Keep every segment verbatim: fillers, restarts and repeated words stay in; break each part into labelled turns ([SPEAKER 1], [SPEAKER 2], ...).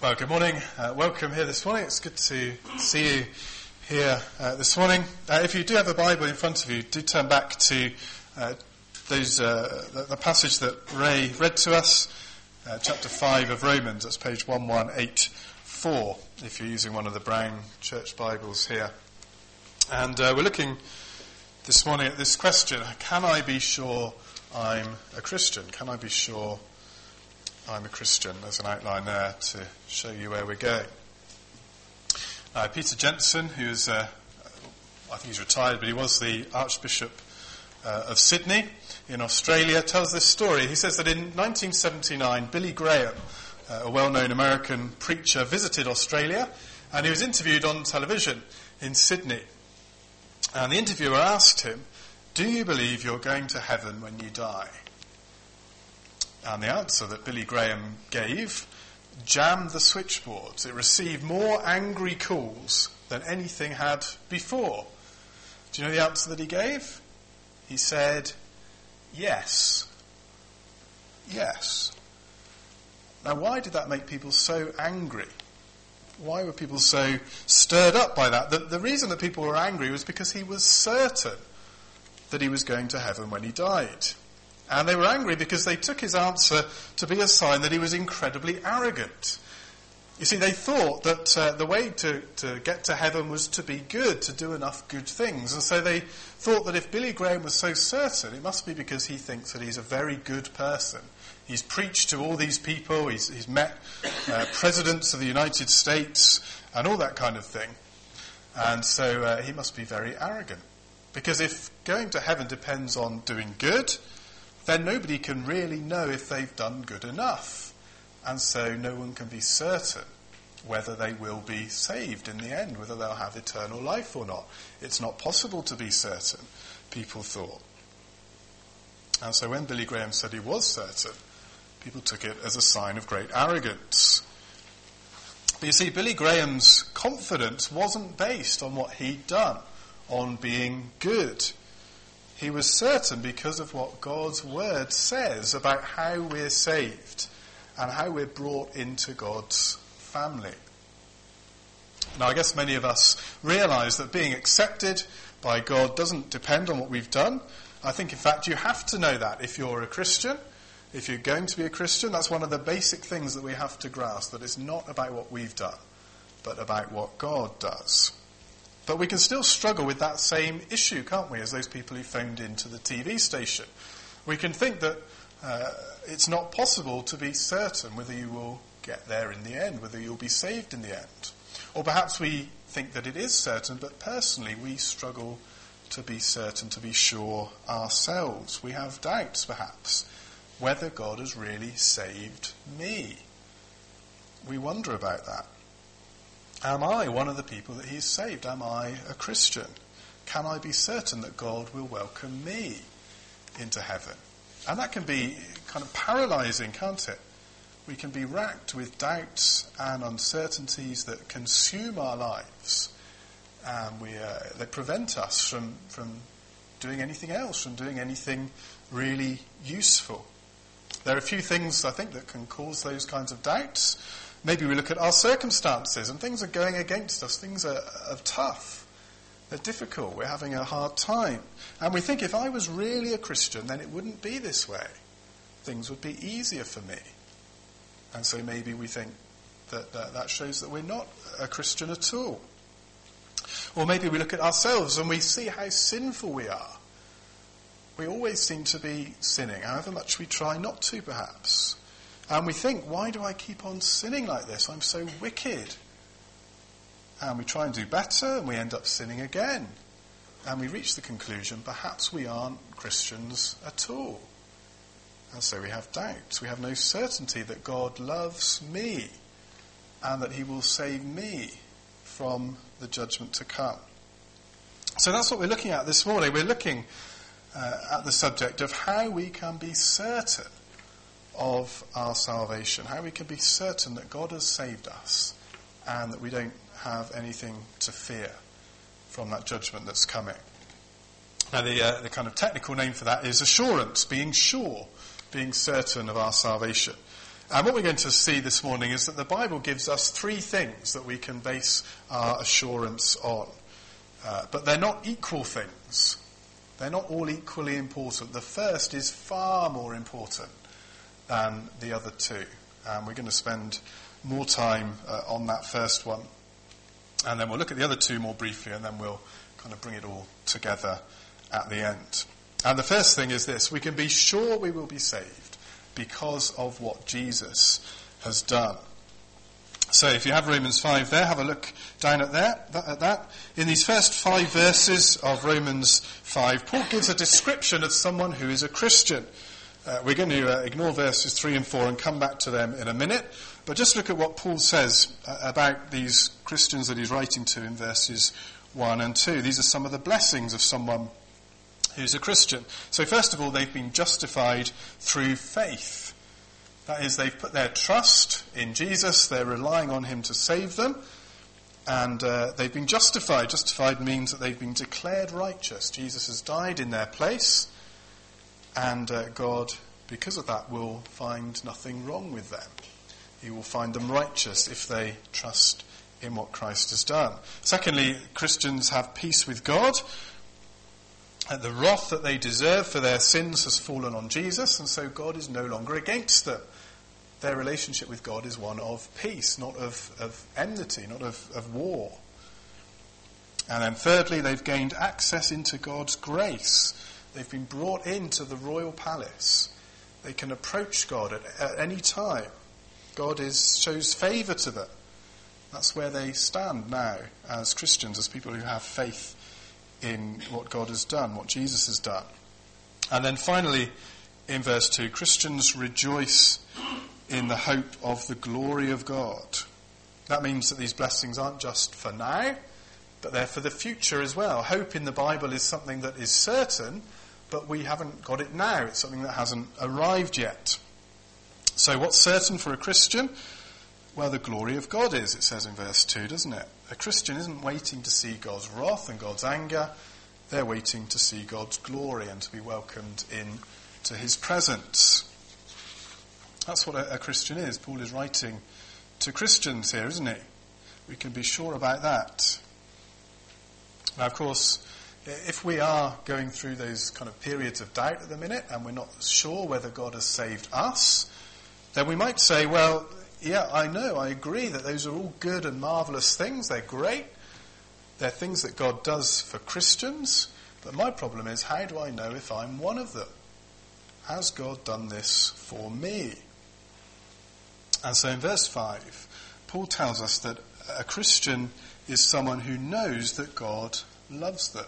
[SPEAKER 1] Well, good morning. Uh, welcome here this morning. It's good to see you here uh, this morning. Uh, if you do have a Bible in front of you, do turn back to uh, those uh, the, the passage that Ray read to us, uh, chapter five of Romans. That's page one one eight four, if you're using one of the Brown Church Bibles here. And uh, we're looking this morning at this question: can I be sure I'm a Christian? Can I be sure I'm a Christian? There's an outline there to show you where we're going. Uh, Peter Jensen, who's, uh, I think he's retired, but he was the Archbishop uh, of Sydney in Australia, tells this story. He says that in nineteen seventy-nine, Billy Graham, uh, a well-known American preacher, visited Australia, and he was interviewed on television in Sydney. And the interviewer asked him, "Do you believe you're going to heaven when you die?" And the answer that Billy Graham gave jammed the switchboards. It received more angry calls than anything had before. Do you know the answer that he gave? He said, yes. Yes. Now, why did that make people so angry? Why were people so stirred up by that? The, the reason that people were angry was because he was certain that he was going to heaven when he died. And they were angry because they took his answer to be a sign that he was incredibly arrogant. You see, they thought that uh, the way to, to get to heaven was to be good, to do enough good things. And so they thought that if Billy Graham was so certain, it must be because he thinks that he's a very good person. He's preached to all these people, he's, he's met uh, presidents of the United States and all that kind of thing. And so uh, he must be very arrogant. Because if going to heaven depends on doing good, then nobody can really know if they've done good enough. And so no one can be certain whether they will be saved in the end, whether they'll have eternal life or not. It's not possible to be certain, people thought. And so when Billy Graham said he was certain, people took it as a sign of great arrogance. But you see, Billy Graham's confidence wasn't based on what he'd done, on being good. He was certain because of what God's word says about how we're saved and how we're brought into God's family. Now, I guess many of us realise that being accepted by God doesn't depend on what we've done. I think, in fact, you have to know that if you're a Christian. If you're going to be a Christian, that's one of the basic things that we have to grasp, that it's not about what we've done, but about what God does. But we can still struggle with that same issue, can't we, as those people who phoned into the T V station. We can think that uh, it's not possible to be certain whether you will get there in the end, whether you'll be saved in the end. Or perhaps we think that it is certain, but personally we struggle to be certain, to be sure ourselves. We have doubts, perhaps, whether God has really saved me. We wonder about that. Am I one of the people that he's saved? Am I a Christian? Can I be certain that God will welcome me into heaven? And that can be kind of paralysing, can't it? We can be racked with doubts and uncertainties that consume our lives. And we, uh, they prevent us from, from doing anything else, from doing anything really useful. There are a few things, I think, that can cause those kinds of doubts. Maybe we look at our circumstances and things are going against us. Things are, are tough. They're difficult. We're having a hard time. And we think if I was really a Christian, then it wouldn't be this way. Things would be easier for me. And so maybe we think that uh, that shows that we're not a Christian at all. Or maybe we look at ourselves and we see how sinful we are. We always seem to be sinning, however much we try not to, perhaps. And we think, why do I keep on sinning like this? I'm so wicked. And we try and do better, and we end up sinning again. And we reach the conclusion, perhaps we aren't Christians at all. And so we have doubts. We have no certainty that God loves me and that he will save me from the judgment to come. So that's what we're looking at this morning. We're looking uh, at the subject of how we can be certain of our salvation, how we can be certain that God has saved us and that we don't have anything to fear from that judgment that's coming. Now, the, uh, the kind of technical name for that is assurance, being sure, being certain of our salvation. And what we're going to see this morning is that the Bible gives us three things that we can base our assurance on. Uh, but they're not equal things. They're not all equally important. The first is far more important than the other two. And we're going to spend more time uh, on that first one. And then we'll look at the other two more briefly, and then we'll kind of bring it all together at the end. And the first thing is this: we can be sure we will be saved because of what Jesus has done. So if you have Romans five there, have a look down at that, at that. In these first five verses of Romans five, Paul gives a description of someone who is a Christian. Uh, we're going to uh, ignore verses three and four and come back to them in a minute. But just look at what Paul says uh, about these Christians that he's writing to in verses one and two. These are some of the blessings of someone who's a Christian. So first of all, they've been justified through faith. That is, they've put their trust in Jesus, they're relying on him to save them, and uh, they've been justified. Justified means that they've been declared righteous. Jesus has died in their place, and uh, God, because of that, will find nothing wrong with them. He will find them righteous if they trust in what Christ has done. Secondly, Christians have peace with God. And the wrath that they deserve for their sins has fallen on Jesus, and so God is no longer against them. Their relationship with God is one of peace, not of, of enmity, not of, of war. And then thirdly, they've gained access into God's grace. They've been brought into the royal palace. They can approach God at, at any time. God is shows favour to them. That's where they stand now as Christians, as people who have faith in what God has done, what Jesus has done. And then finally, in verse two, Christians rejoice in the hope of the glory of God. That means that these blessings aren't just for now, but they're for the future as well. Hope in the Bible is something that is certain, but we haven't got it now. It's something that hasn't arrived yet. So what's certain for a Christian? Well, the glory of God is, it says in verse two, doesn't it? A Christian isn't waiting to see God's wrath and God's anger. They're waiting to see God's glory and to be welcomed in to his presence. That's what a, a Christian is. Paul is writing to Christians here, isn't he? We can be sure about that. Now, of course, if we are going through those kind of periods of doubt at the minute and we're not sure whether God has saved us, then we might say, well, yeah, I know, I agree that those are all good and marvellous things. They're great. They're things that God does for Christians. But my problem is, how do I know if I'm one of them? Has God done this for me? And so in verse five, Paul tells us that a Christian is someone who knows that God loves them.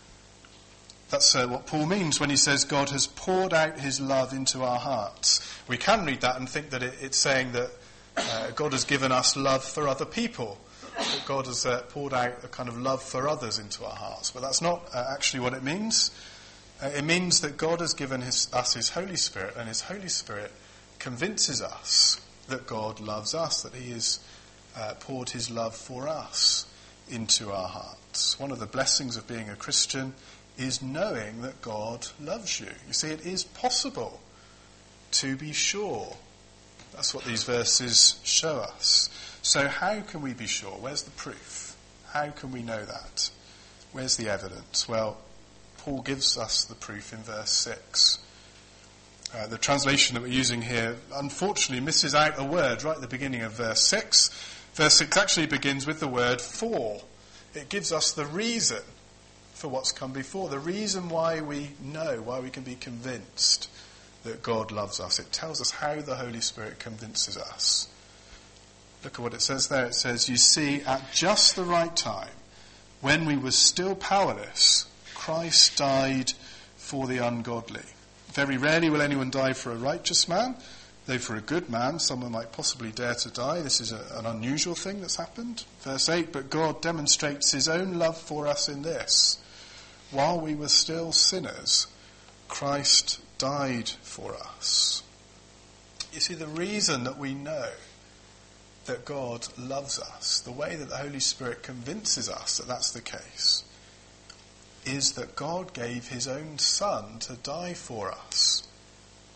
[SPEAKER 1] That's uh, what Paul means when he says God has poured out his love into our hearts. We can read that and think that it, it's saying that Uh, God has given us love for other people, that God has uh, poured out a kind of love for others into our hearts. But that's not uh, actually what it means. Uh, it means that God has given his, us his Holy Spirit, and his Holy Spirit convinces us that God loves us, that he has uh, poured his love for us into our hearts. One of the blessings of being a Christian is knowing that God loves you. You see, it is possible to be sure. That's what these verses show us. So how can we be sure? Where's the proof? How can we know that? Where's the evidence? Well, Paul gives us the proof in verse six. Uh, the translation that we're using here unfortunately misses out a word right at the beginning of verse six. Verse six actually begins with the word for. It gives us the reason for what's come before, the reason why we know, why we can be convinced that God loves us. It tells us how the Holy Spirit convinces us. Look at what it says there. It says, you see, at just the right time, when we were still powerless, Christ died for the ungodly. Very rarely will anyone die for a righteous man, though for a good man, someone might possibly dare to die. This is a, an unusual thing that's happened. Verse eight, but God demonstrates his own love for us in this. While we were still sinners, Christ died for us. You see, the reason that we know that God loves us, the way that the Holy Spirit convinces us that that's the case, is that God gave his own Son to die for us.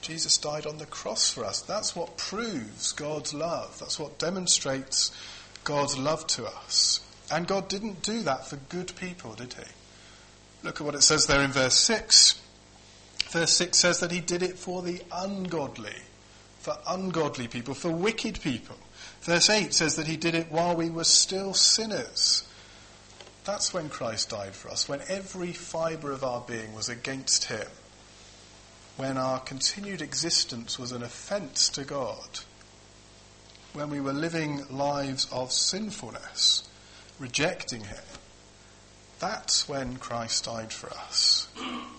[SPEAKER 1] Jesus died on the cross for us. That's what proves God's love. That's what demonstrates God's love to us. And God didn't do that for good people, did he? Look at what it says there in verse six. Verse six says that he did it for the ungodly, for ungodly people, for wicked people. Verse eight says that he did it while we were still sinners. That's when Christ died for us, when every fibre of our being was against him, when our continued existence was an offence to God, when we were living lives of sinfulness, rejecting him. That's when Christ died for us.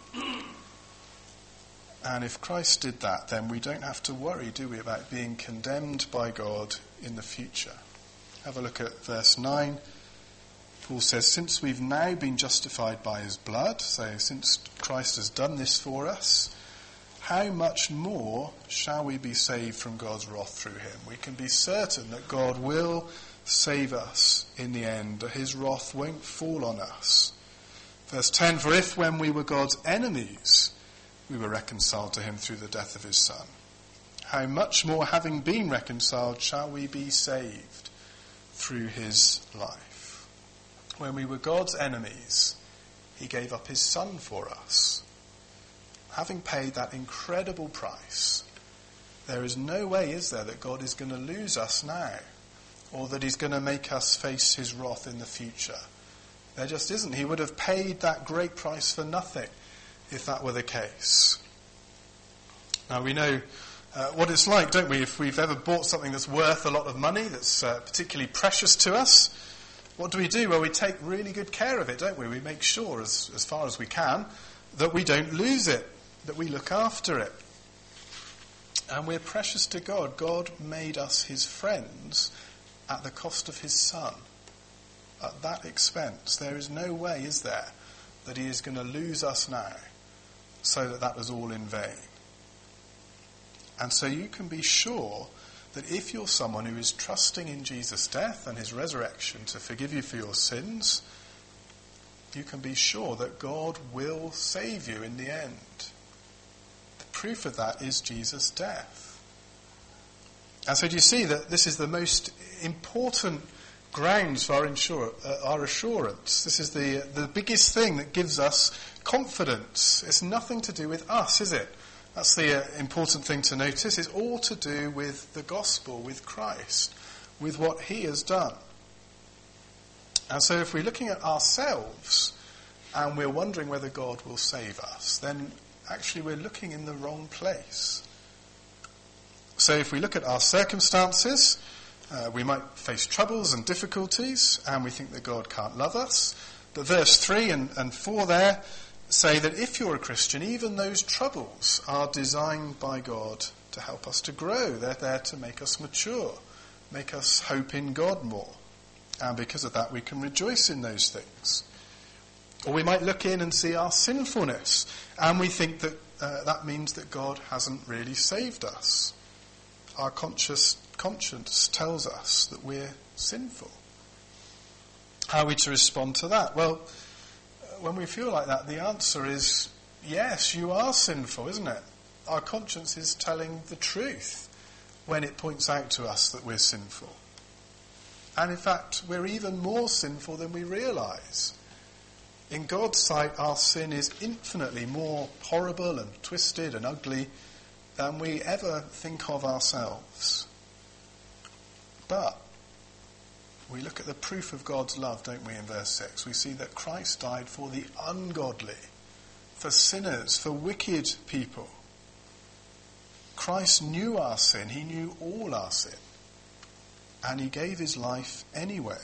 [SPEAKER 1] And if Christ did that, then we don't have to worry, do we, about being condemned by God in the future. Have a look at verse nine. Paul says, since we've now been justified by his blood, so since Christ has done this for us, how much more shall we be saved from God's wrath through him? We can be certain that God will save us in the end, that his wrath won't fall on us. Verse ten, for if when we were God's enemies, we were reconciled to him through the death of his Son, how much more, having been reconciled, shall we be saved through his life? When we were God's enemies, he gave up his Son for us. Having paid that incredible price, there is no way, is there, that God is going to lose us now, or that he's going to make us face his wrath in the future. There just isn't. He would have paid that great price for nothing if that were the case. Now we know uh, what it's like, don't we, if we've ever bought something that's worth a lot of money, that's uh, particularly precious to us. What do we do? Well, we take really good care of it, don't we? We make sure, as, as far as we can, that we don't lose it, that we look after it. And we're precious to God. God made us his friends at the cost of his Son. At that expense. There is no way, is there, that he is going to lose us now, so that that was all in vain. And so you can be sure that if you're someone who is trusting in Jesus' death and his resurrection to forgive you for your sins, you can be sure that God will save you in the end. The proof of that is Jesus' death. And so do you see that this is the most important grounds for our, insure, uh, our assurance? This is the, the biggest thing that gives us confidence. It's nothing to do with us, is it? That's the uh, important thing to notice. It's all to do with the gospel, with Christ, with what he has done. And so if we're looking at ourselves and we're wondering whether God will save us, then actually we're looking in the wrong place. So if we look at our circumstances, uh, we might face troubles and difficulties, and we think that God can't love us. But verse three and, and four there say that if you're a Christian, even those troubles are designed by God to help us to grow. They're there to make us mature, make us hope in God more. And because of that, we can rejoice in those things. Or we might look in and see our sinfulness, and we think that uh, that means that God hasn't really saved us. Our conscious conscience tells us that we're sinful. How are we to respond to that? Well, when we feel like that, the answer is, yes, you are sinful, isn't it? Our conscience is telling the truth when it points out to us that we're sinful. And in fact, we're even more sinful than we realise. In God's sight, our sin is infinitely more horrible and twisted and ugly than we ever think of ourselves. But we look at the proof of God's love, don't we, in verse six? We see that Christ died for the ungodly, for sinners, for wicked people. Christ knew our sin. He knew all our sin. And he gave his life anyway.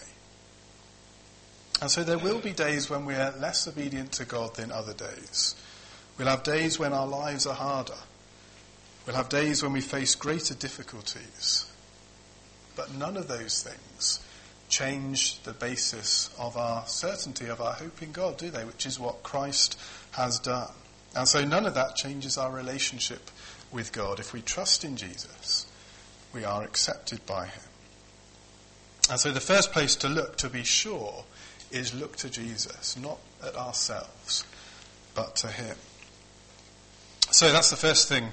[SPEAKER 1] And so there will be days when we are less obedient to God than other days. We'll have days when our lives are harder. We'll have days when we face greater difficulties. But none of those things change the basis of our certainty of our hope in God, do they? Which is what Christ has done. And so none of that changes our relationship with God. If we trust in Jesus, we are accepted by him. And so the first place to look, to be sure, is look to Jesus, not at ourselves, but to him. So that's the first thing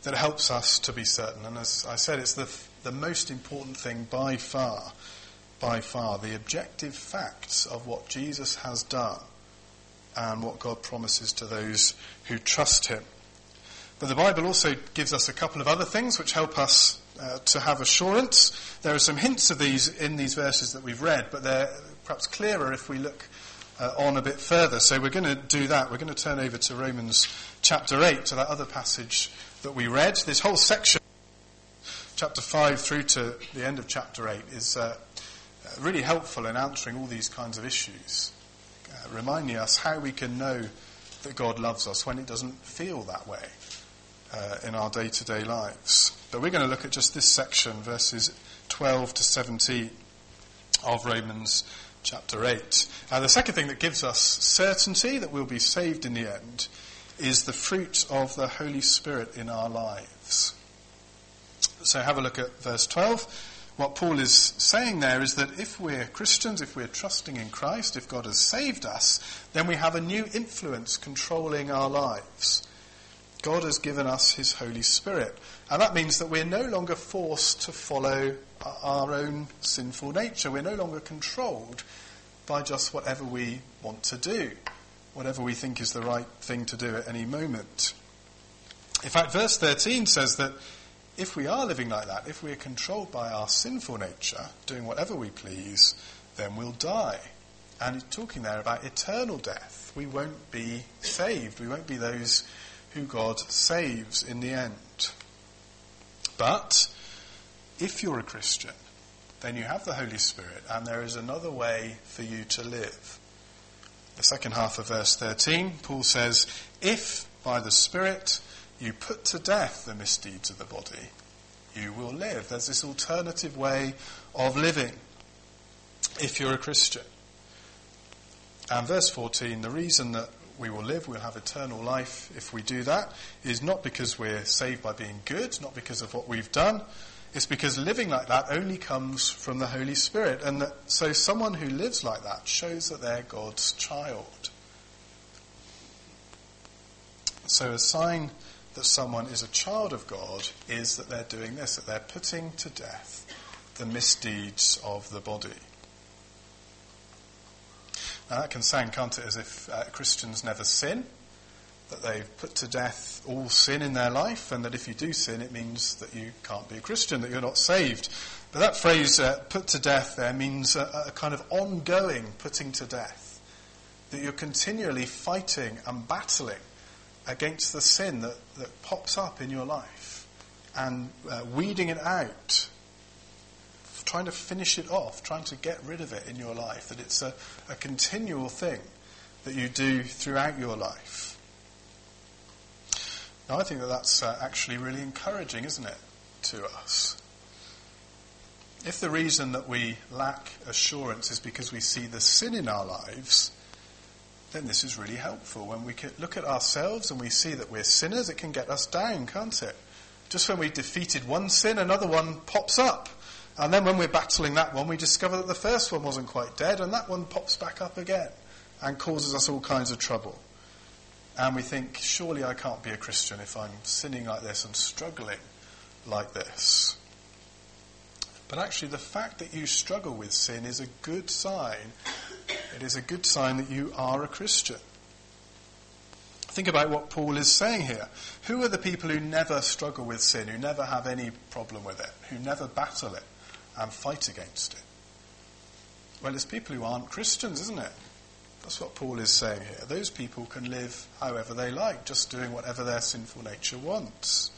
[SPEAKER 1] that helps us to be certain. And as I said, it's the the most important thing by far, by far, the objective facts of what Jesus has done and what God promises to those who trust him. But the Bible also gives us a couple of other things which help us uh, to have assurance. There are some hints of these in these verses that we've read, but they're perhaps clearer if we look uh, on a bit further. So we're going to do that. We're going to turn over to Romans chapter eight, to that other passage that we read. This whole section, chapter five through to the end of chapter eight, is uh, really helpful in answering all these kinds of issues, uh, reminding us how we can know that God loves us when it doesn't feel that way uh, in our day-to-day lives. But we're going to look at just this section, verses twelve to seventeen of Romans chapter eight. Uh, the second thing that gives us certainty that we'll be saved in the end is the fruit of the Holy Spirit in our lives. So have a look at verse twelve. What Paul is saying there is that if we're Christians, if we're trusting in Christ, if God has saved us, then we have a new influence controlling our lives. God has given us his Holy Spirit. And that means that we're no longer forced to follow our own sinful nature. We're no longer controlled by just whatever we want to do, whatever we think is the right thing to do at any moment. In fact, verse thirteen says that if we are living like that, if we are controlled by our sinful nature, doing whatever we please, then we'll die. And it's talking there about eternal death. We won't be saved. We won't be those who God saves in the end. But if you're a Christian, then you have the Holy Spirit, and there is another way for you to live. The second half of verse thirteen, Paul says, if by the Spirit you put to death the misdeeds of the body, you will live. There's this alternative way of living if you're a Christian. And verse fourteen, the reason that we will live, we'll have eternal life if we do that, is not because we're saved by being good, not because of what we've done. It's because living like that only comes from the Holy Spirit. And that, so someone who lives like that shows that they're God's child. So a sign that someone is a child of God is that they're doing this, that they're putting to death the misdeeds of the body. Now that can sound, can't it, as if uh, Christians never sin, that they've put to death all sin in their life, and that if you do sin, it means that you can't be a Christian, that you're not saved. But that phrase, uh, put to death, there means a, a kind of ongoing putting to death, that you're continually fighting and battling against the sin that, that pops up in your life, and uh, weeding it out, trying to finish it off, trying to get rid of it in your life, that it's a, a continual thing that you do throughout your life. Now, I think that that's uh, actually really encouraging, isn't it, to us? If the reason that we lack assurance is because we see the sin in our lives, then this is really helpful. When we can look at ourselves and we see that we're sinners, it can get us down, can't it? Just when we've defeated one sin, another one pops up. And then when we're battling that one, we discover that the first one wasn't quite dead, and that one pops back up again and causes us all kinds of trouble. And we think, surely I can't be a Christian if I'm sinning like this and struggling like this. But actually, the fact that you struggle with sin is a good sign. It is a good sign that you are a Christian. Think about what Paul is saying here. Who are the people who never struggle with sin, who never have any problem with it, who never battle it and fight against it? Well, it's people who aren't Christians, isn't it? That's what Paul is saying here. Those people can live however they like, just doing whatever their sinful nature wants.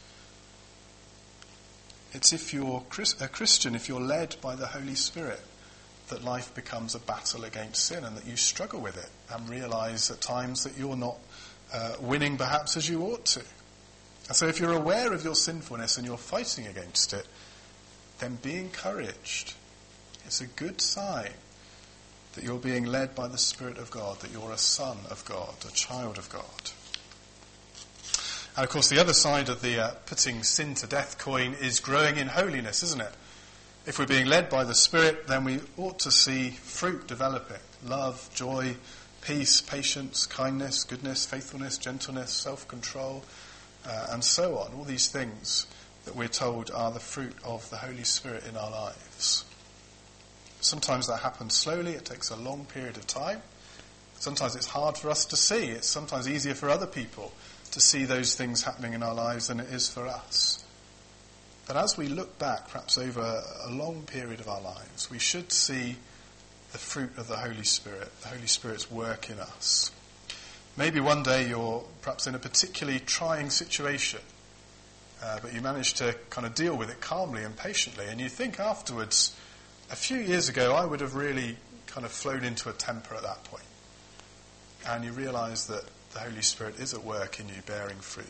[SPEAKER 1] It's if you're a Christian, if you're led by the Holy Spirit, that life becomes a battle against sin, and that you struggle with it and realise at times that you're not uh, winning perhaps as you ought to. And so if you're aware of your sinfulness and you're fighting against it, then be encouraged. It's a good sign that you're being led by the Spirit of God, that you're a son of God, a child of God. And of course the other side of the uh, putting sin to death coin is growing in holiness, isn't it? If we're being led by the Spirit, then we ought to see fruit developing. Love, joy, peace, patience, kindness, goodness, faithfulness, gentleness, self-control. uh, and so on. All these things that we're told are the fruit of the Holy Spirit in our lives. Sometimes that happens slowly. It takes a long period of time. Sometimes it's hard for us to see. It's sometimes easier for other people to see those things happening in our lives than it is for us. But as we look back, perhaps over a long period of our lives, we should see the fruit of the Holy Spirit, the Holy Spirit's work in us. Maybe one day you're perhaps in a particularly trying situation, uh, but you manage to kind of deal with it calmly and patiently, and you think afterwards, a few years ago I would have really kind of flown into a temper at that point. And you realise that the Holy Spirit is at work in you, bearing fruit.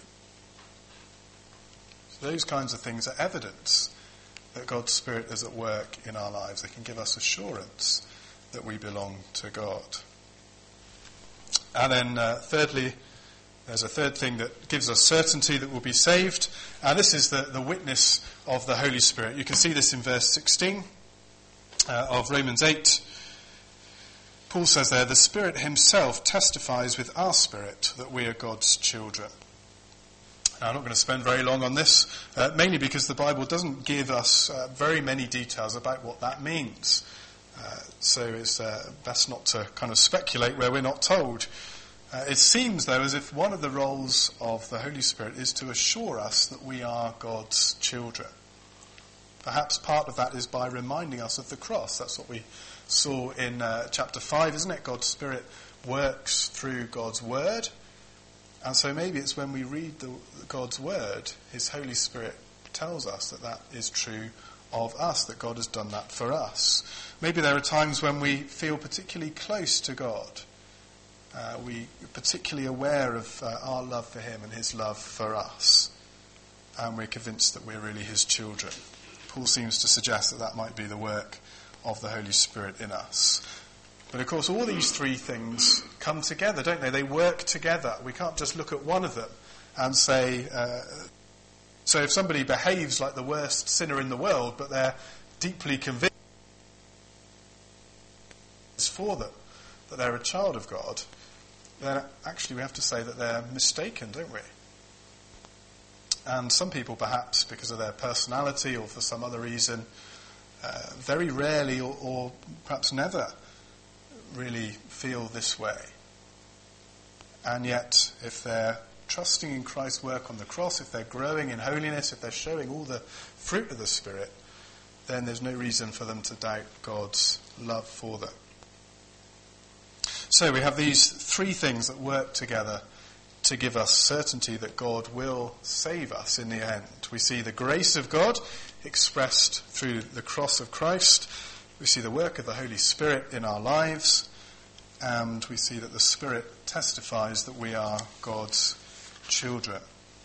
[SPEAKER 1] So those kinds of things are evidence that God's Spirit is at work in our lives. They can give us assurance that we belong to God. And then uh, thirdly, there's a third thing that gives us certainty that we'll be saved. And this is the, the witness of the Holy Spirit. You can see this in verse sixteen uh, of Romans eight. Paul says there, the Spirit himself testifies with our spirit that we are God's children. Now, I'm not going to spend very long on this, uh, mainly because the Bible doesn't give us uh, very many details about what that means. Uh, so it's uh, best not to kind of speculate where we're not told. Uh, it seems, though, as if one of the roles of the Holy Spirit is to assure us that we are God's children. Perhaps part of that is by reminding us of the cross. That's what we saw in uh, chapter five, isn't it? God's Spirit works through God's Word. And so maybe it's when we read the, God's Word, His Holy Spirit tells us that that is true of us, that God has done that for us. Maybe there are times when we feel particularly close to God. Uh, we are particularly aware of uh, our love for Him and His love for us. And we're convinced that we're really His children. Paul seems to suggest that that might be the work of the Holy Spirit in us. But of course all these three things come together, don't they? They work together. We can't just look at one of them and say, uh, so if somebody behaves like the worst sinner in the world, but they're deeply convinced for them, that they're a child of God, then actually we have to say that they're mistaken, don't we? And some people perhaps, because of their personality or for some other reason, uh, very rarely or, or perhaps never really feel this way. And yet, if they're trusting in Christ's work on the cross, if they're growing in holiness, if they're showing all the fruit of the Spirit, then there's no reason for them to doubt God's love for them. So we have these three things that work together to give us certainty that God will save us in the end. We see the grace of God expressed through the cross of Christ. We see the work of the Holy Spirit in our lives. And we see that the Spirit testifies that we are God's children.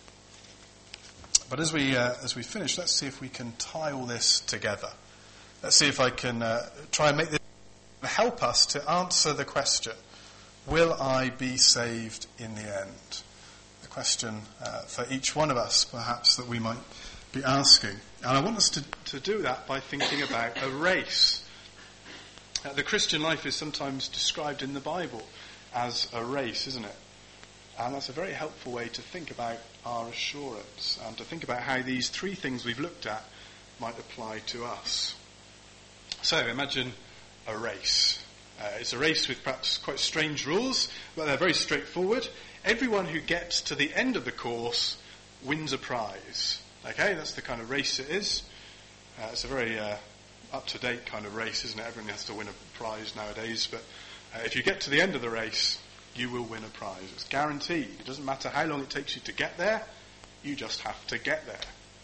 [SPEAKER 1] But as we uh, as we finish, let's see if we can tie all this together. Let's see if I can uh, try and make this help us to answer the question, will I be saved in the end? The question uh, for each one of us, perhaps, that we might be asking. And I want us to, to do that by thinking about a race. Uh, the Christian life is sometimes described in the Bible as a race, isn't it? And that's a very helpful way to think about our assurance and to think about how these three things we've looked at might apply to us. So imagine a race. Uh, it's a race with perhaps quite strange rules, but they're very straightforward. Everyone who gets to the end of the course wins a prize. Okay, that's the kind of race it is. Uh, it's a very uh, up-to-date kind of race, isn't it? Everyone has to win a prize nowadays, but uh, if you get to the end of the race, you will win a prize. It's guaranteed. It doesn't matter how long it takes you to get there, you just have to get there.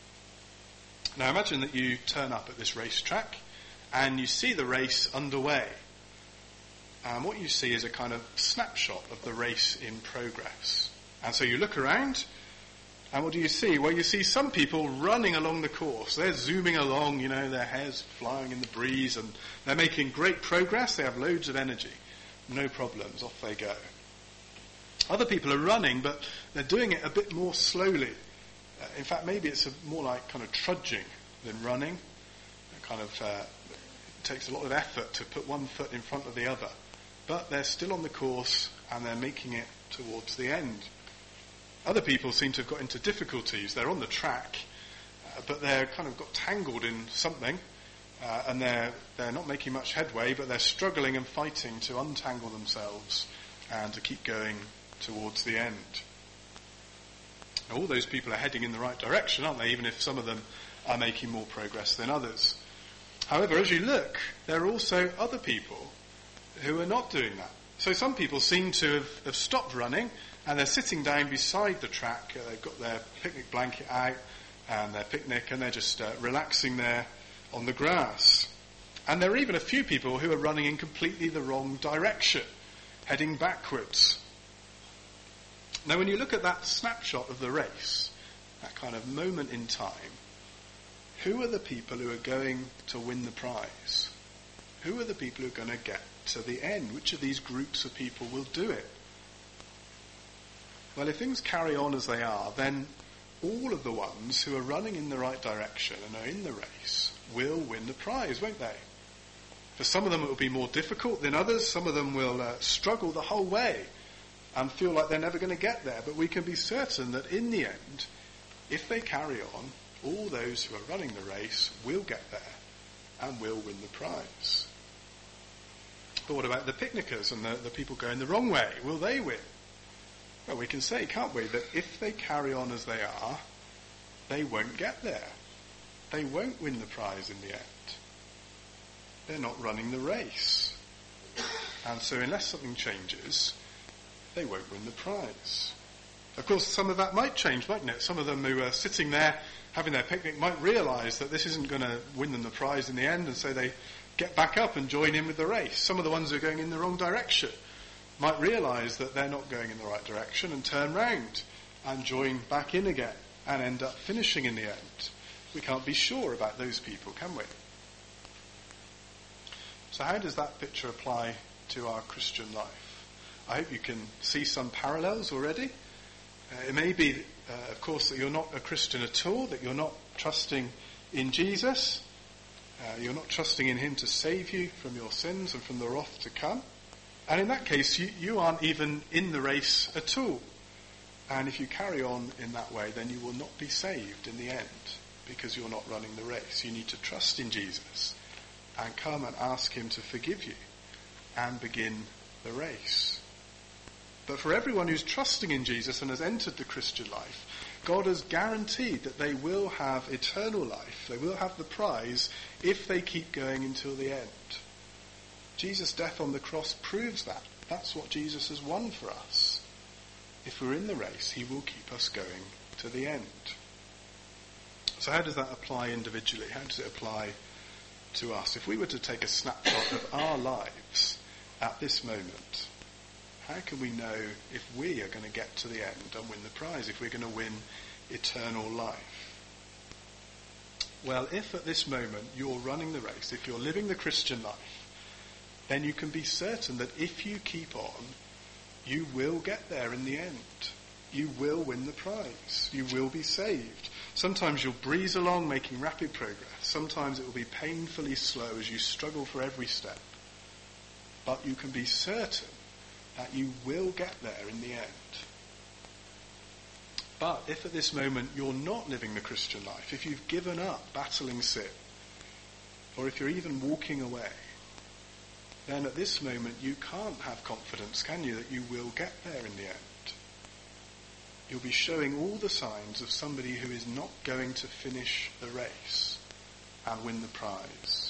[SPEAKER 1] Now imagine that you turn up at this racetrack and you see the race underway. And what you see is a kind of snapshot of the race in progress. And so you look around, and what do you see? Well, you see some people running along the course. They're zooming along, you know, their hair's flying in the breeze, and they're making great progress. They have loads of energy. No problems, off they go. Other people are running, but they're doing it a bit more slowly. Uh, in fact, maybe it's a, more like kind of trudging than running. It kind of uh, it takes a lot of effort to put one foot in front of the other. But they're still on the course, and they're making it towards the end. Other people seem to have got into difficulties. They're on the track, uh, but they're kind of got tangled in something, uh, and they're they're not making much headway, but they're struggling and fighting to untangle themselves and to keep going towards the end. Now, all those people are heading in the right direction, aren't they, even if some of them are making more progress than others. However, as you look, there are also other people who are not doing that. So some people seem to have, have stopped running, and they're sitting down beside the track. Uh, they've got their picnic blanket out and their picnic, and they're just uh, relaxing there on the grass. And there are even a few people who are running in completely the wrong direction, heading backwards. Now, when you look at that snapshot of the race, that kind of moment in time, who are the people who are going to win the prize? Who are the people who are going to get to the end? Which of these groups of people will do it? Well, if things carry on as they are, then all of the ones who are running in the right direction and are in the race will win the prize, won't they? For some of them it will be more difficult than others. Some of them will uh, struggle the whole way and feel like they're never going to get there. But we can be certain that in the end, if they carry on, all those who are running the race will get there and will win the prize. But what about the picnickers and the, the people going the wrong way? Will they win? Well, we can say, can't we, that if they carry on as they are, they won't get there. They won't win the prize in the end. They're not running the race. And so unless something changes, they won't win the prize. Of course, some of that might change, mightn't it? Some of them who are sitting there having their picnic might realise that this isn't going to win them the prize in the end, and so they get back up and join in with the race. Some of the ones who are going in the wrong direction might realise that they're not going in the right direction and turn round and join back in again and end up finishing in the end. We can't be sure about those people, can we? So how does that picture apply to our Christian life? I hope you can see some parallels already. Uh, it may be, uh, of course, that you're not a Christian at all, that you're not trusting in Jesus. Uh, you're not trusting in him to save you from your sins and from the wrath to come. And in that case, you, you aren't even in the race at all. And if you carry on in that way, then you will not be saved in the end, because you're not running the race. You need to trust in Jesus and come and ask him to forgive you and begin the race. But for everyone who's trusting in Jesus and has entered the Christian life, God has guaranteed that they will have eternal life. They will have the prize if they keep going until the end. Jesus' death on the cross proves that. That's what Jesus has won for us. If we're in the race, he will keep us going to the end. So how does that apply individually? How does it apply to us? If we were to take a snapshot of our lives at this moment, how can we know if we are going to get to the end and win the prize, if we're going to win eternal life? Well, if at this moment you're running the race, if you're living the Christian life, then you can be certain that if you keep on, you will get there in the end. You will win the prize. You will be saved. Sometimes you'll breeze along making rapid progress. Sometimes it will be painfully slow as you struggle for every step. But you can be certain that you will get there in the end. But if at this moment you're not living the Christian life, if you've given up battling sin, or if you're even walking away, then at this moment you can't have confidence, can you, that you will get there in the end. You'll be showing all the signs of somebody who is not going to finish the race and win the prize.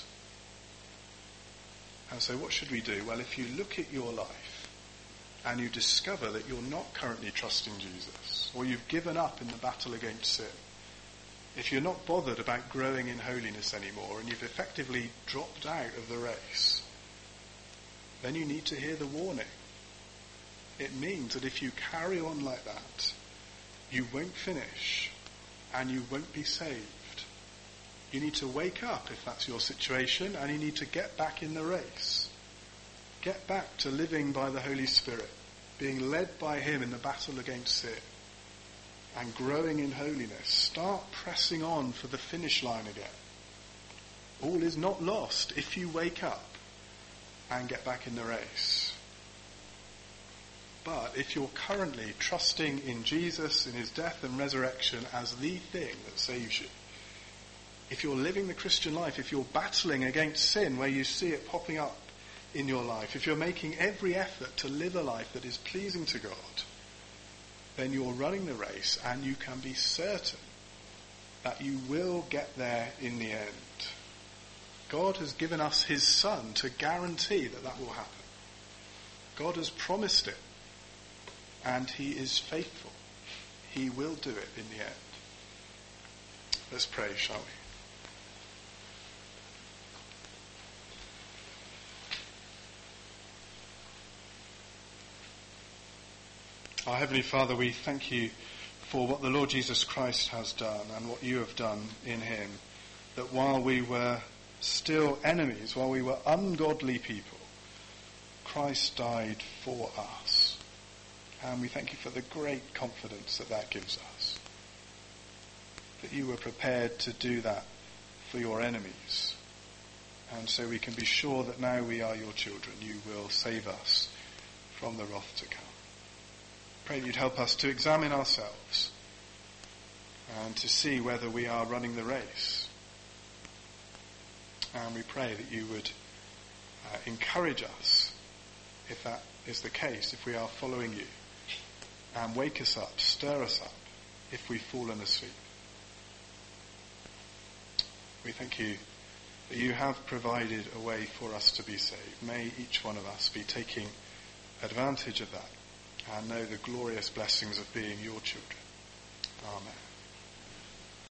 [SPEAKER 1] And so what should we do? Well, if you look at your life and you discover that you're not currently trusting Jesus, or you've given up in the battle against sin, if you're not bothered about growing in holiness anymore and you've effectively dropped out of the race, then you need to hear the warning. It means that if you carry on like that, you won't finish and you won't be saved. You need to wake up if that's your situation, and you need to get back in the race. Get back to living by the Holy Spirit, being led by him in the battle against sin, and growing in holiness. Start pressing on for the finish line again. All is not lost if you wake up and get back in the race. But if you're currently trusting in Jesus, in his death and resurrection as the thing that saves you, if you're living the Christian life, if you're battling against sin where you see it popping up in your life, if you're making every effort to live a life that is pleasing to God, then you're running the race, and you can be certain that you will get there in the end. God has given us his Son to guarantee that that will happen. God has promised it, and he is faithful. He will do it in the end. Let's pray, shall we? Our Heavenly Father, we thank you for what the Lord Jesus Christ has done and what you have done in him, that while we were still enemies, while we were ungodly people, Christ died for us. And we thank you for the great confidence that that gives us, that you were prepared to do that for your enemies. And so we can be sure that now we are your children, you will save us from the wrath to come. Pray that you'd help us to examine ourselves and to see whether we are running the race. And we pray that you would uh, encourage us, if that is the case, if we are following you, and wake us up, stir us up, if we've fallen asleep. We thank you that you have provided a way for us to be saved. May each one of us be taking advantage of that and know the glorious blessings of being your children. Amen.